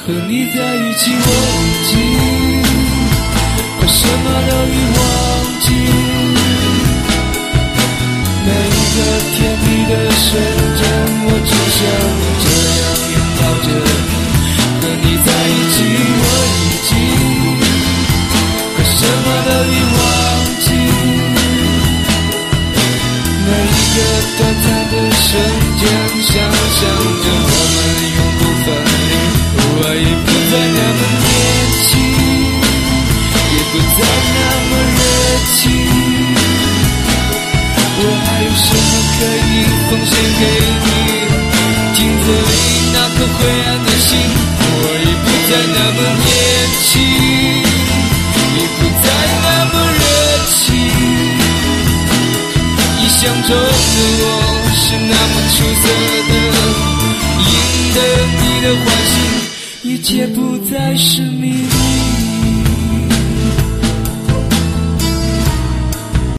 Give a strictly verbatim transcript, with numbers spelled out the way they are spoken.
和你在一起我已经把什么都已忘记，每一个甜蜜的瞬间我只想这样拥抱着你，和你在一起我已经把什么都已忘记，每一个短暂的瞬间想象着我们永不分离，我已不再那么年轻，也不再那么热情，我还有什么可以奉献给你？镜子里那颗灰暗的心，我已不再那么年轻，也不再那么热情，臆想中的我是那么出色的，赢得你的欢心，一切不再是秘密。